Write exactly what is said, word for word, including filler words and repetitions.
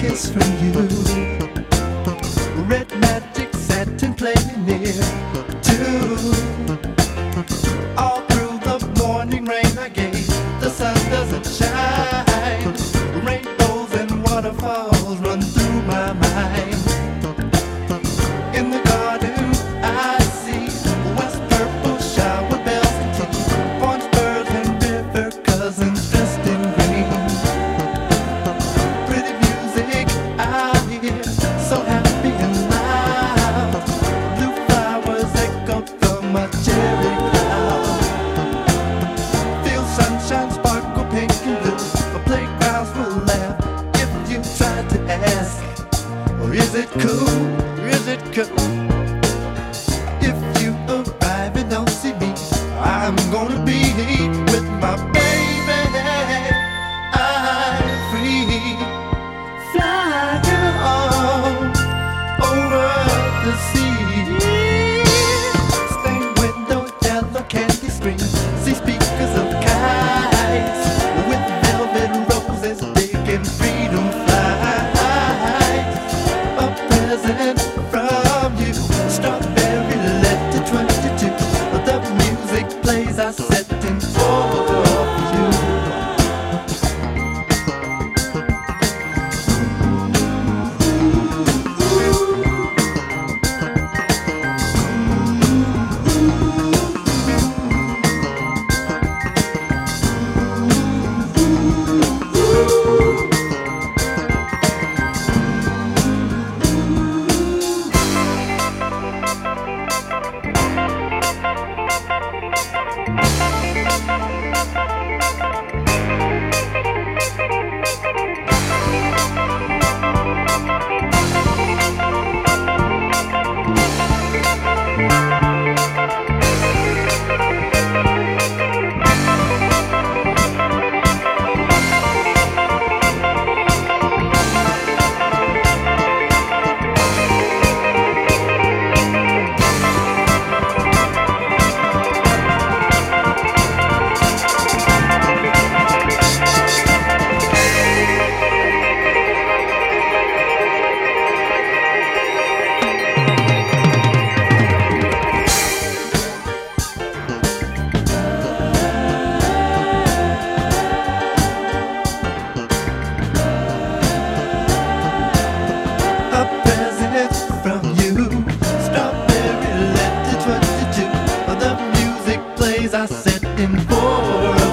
kiss from you. Red magic satin playing near too. All through the morning rain I gave, the sun doesn't shine. Rainbows and waterfalls run through my mind. In the garden I see west purple shower bells and tea, orange birds and river cousins dressed in green. Pretty music I hear, so happy and loud. Blue flowers echo from a cherry cloud. Feel sunshine sparkle pink and blue. The playgrounds will laugh if you try to ask, or is it cool? Is it cool? If you arrive and don't see me, I'm gonna be with my baby. I'm free. Fly on over the sea. Stained window, yellow candy screen. See speakers of kites with velvet roses, big and freedom flies. A present from you, strawberry letter twenty-two. The music plays, I set in for you. I set in for